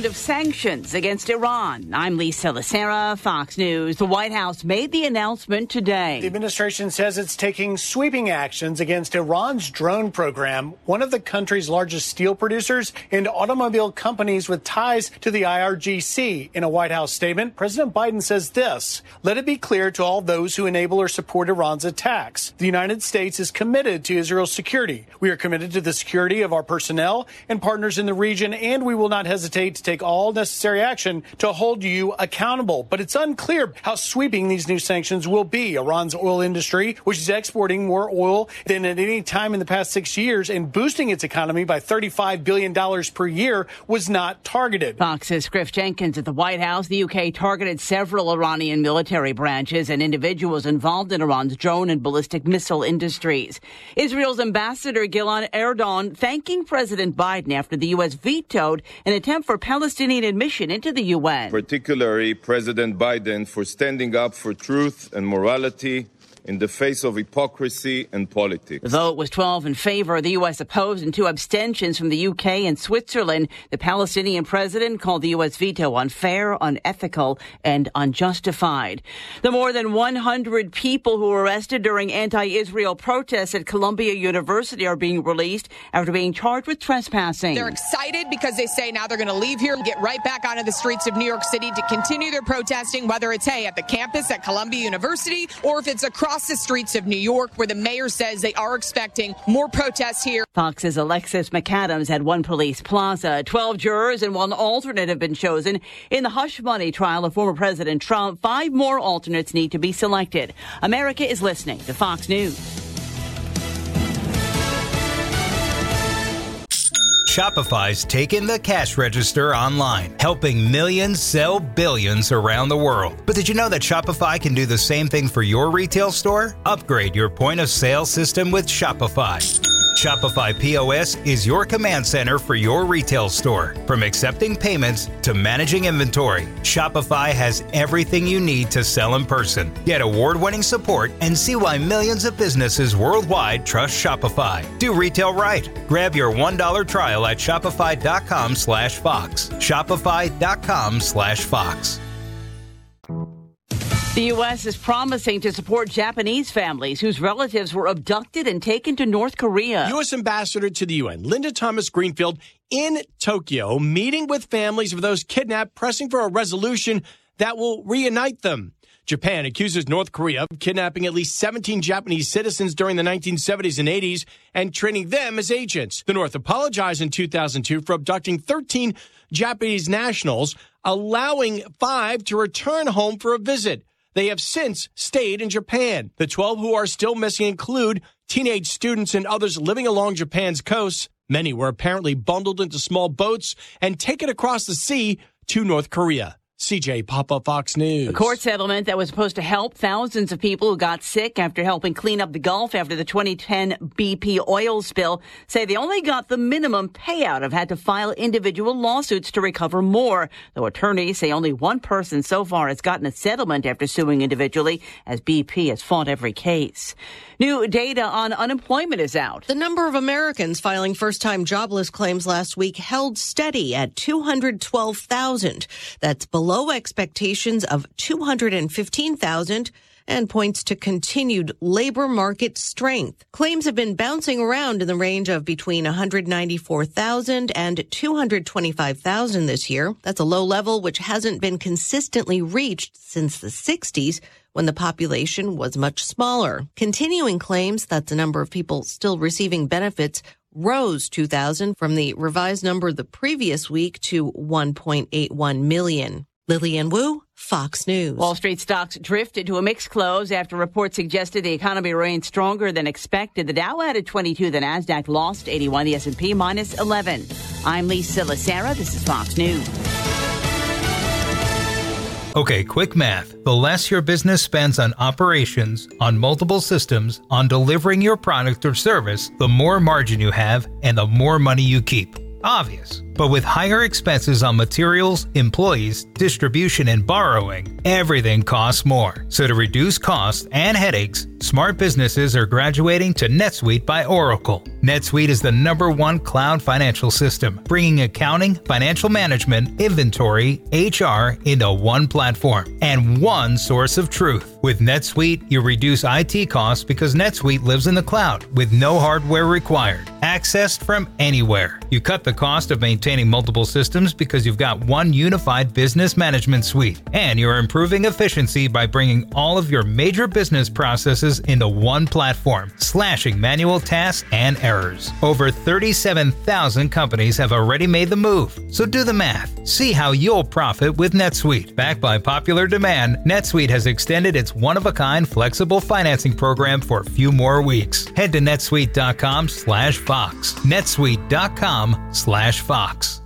round of sanctions against Iran. I'm Lisa Lacera, Fox News. The White House made the announcement today. The administration says it's taking sweeping actions against Iran's drone program, one of the country's largest steel producers and automobile companies with ties to the IRGC. In a White House statement, President Biden says this: "Let it be clear to all those who enable or support Iran's attacks. The United States is committed to Israel's security. We are committed to the security of our personnel and partners in the region, and we will not hesitate to take all necessary action to hold you accountable." But it's unclear how sweeping these new sanctions will be. Iran's oil industry, which is exporting more oil than at any time in the past 6 years and boosting its economy by $35 billion per year, was not targeted. Fox's Griff Jenkins at the White House. The UK targeted several Iranian military branches and individuals involved in Iran's drone and ballistic missile industries. Israel's Ambassador Gilad Erdogan thanking President Biden after the U.S. vetoed an attempt for Palestinian admission into the UN. Particularly President Biden for standing up for truth and morality in the face of hypocrisy and politics. The vote was 12 in favor. The U.S. opposed and 2 abstentions from the U.K. and Switzerland. The Palestinian president called the U.S. veto unfair, unethical, and unjustified. The more than 100 people who were arrested during anti-Israel protests at Columbia University are being released after being charged with trespassing. They're excited because they say now they're going to leave here and get right back onto the streets of New York City to continue their protesting, whether it's, at the campus at Columbia University or if it's across the streets of New York, where the mayor says they are expecting more protests here. Fox's Alexis McAdams at One Police Plaza. 12 jurors and 1 alternate have been chosen in the hush money trial of former President Trump. 5 more alternates need to be selected. America is listening to Fox News. Shopify's taken the cash register online, helping millions sell billions around the world. But did you know that Shopify can do the same thing for your retail store? Upgrade your point of sale system with Shopify. Shopify POS is your command center for your retail store. From accepting payments to managing inventory, Shopify has everything you need to sell in person. Get award-winning support and see why millions of businesses worldwide trust Shopify. Do retail right. Grab your $1 trial at shopify.com/Fox. Shopify.com/Fox. The U.S. is promising to support Japanese families whose relatives were abducted and taken to North Korea. U.S. Ambassador to the UN, Linda Thomas-Greenfield, in Tokyo, meeting with families of those kidnapped, pressing for a resolution that will reunite them. Japan accuses North Korea of kidnapping at least 17 Japanese citizens during the 1970s and 80s and training them as agents. The North apologized in 2002 for abducting 13 Japanese nationals, allowing 5 to return home for a visit. They have since stayed in Japan. The 12 who are still missing include teenage students and others living along Japan's coast. Many were apparently bundled into small boats and taken across the sea to North Korea. CJ Papa, Fox News. A court settlement that was supposed to help thousands of people who got sick after helping clean up the Gulf after the 2010 BP oil spill say they only got the minimum payout, have had to file individual lawsuits to recover more, though attorneys say only one person so far has gotten a settlement after suing individually, as BP has fought every case. New data on unemployment is out. The number of Americans filing first-time jobless claims last week held steady at 212,000. That's below expectations of 215,000 and points to continued labor market strength. Claims have been bouncing around in the range of between 194,000 and 225,000 this year. That's a low level which hasn't been consistently reached since the 60s, when the population was much smaller. Continuing claims, that's the number of people still receiving benefits, rose 2,000 from the revised number the previous week to 1.81 million. Lillian Wu, Fox News. Wall Street stocks drifted to a mixed close after reports suggested the economy remained stronger than expected. The Dow added 22, the Nasdaq lost 81, the S&P minus 11. I'm Lisa Lacera. This is Fox News. Okay, quick math. The less your business spends on operations, on multiple systems, on delivering your product or service, the more margin you have and the more money you keep. Obvious. But with higher expenses on materials, employees, distribution, and borrowing, everything costs more. So to reduce costs and headaches, smart businesses are graduating to NetSuite by Oracle. NetSuite is the #1 cloud financial system, bringing accounting, financial management, inventory, HR into one platform and one source of truth. With NetSuite, you reduce IT costs because NetSuite lives in the cloud with no hardware required. Accessed from anywhere. You cut the cost of maintaining multiple systems because you've got one unified business management suite. And you're improving efficiency by bringing all of your major business processes into one platform, slashing manual tasks and errors. Over 37,000 companies have already made the move. So do the math. See how you'll profit with NetSuite. Backed by popular demand, NetSuite has extended its one-of-a-kind flexible financing program for a few more weeks. Head to netsuite.com/Fox. netsuite.com/Fox.